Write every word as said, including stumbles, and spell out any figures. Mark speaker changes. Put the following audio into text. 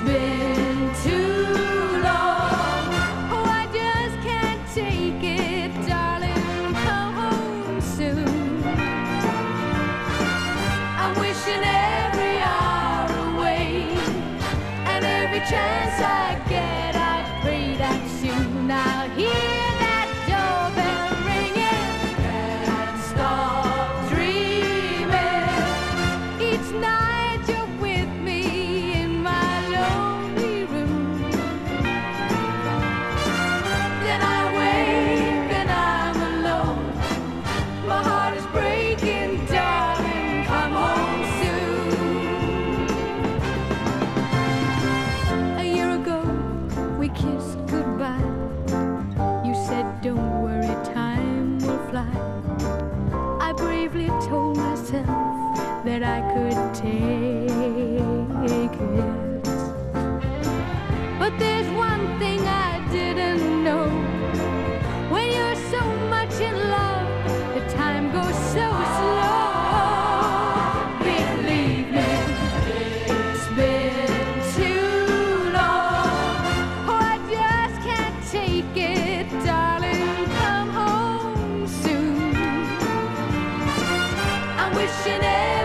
Speaker 1: been too long. Oh, I just can't take it, darling. Come home soon. I'm wishing every hour away, and every chance I get, I pray that soon I'll hear that doorbell ringing and stop dreaming. Each night you're with me in my lonely room. Then I wake and I'm alone. My heart is breaking, darling. Come home soon. A year ago we kissed goodbye. You said, don't worry, time will fly. I bravely told myself that I could take it. But there's one thing I didn't know. When you're so much in love, the time goes so slow. Believe me, it's been too long. Oh, I just can't take it, darling. Come home soon. I'm wishing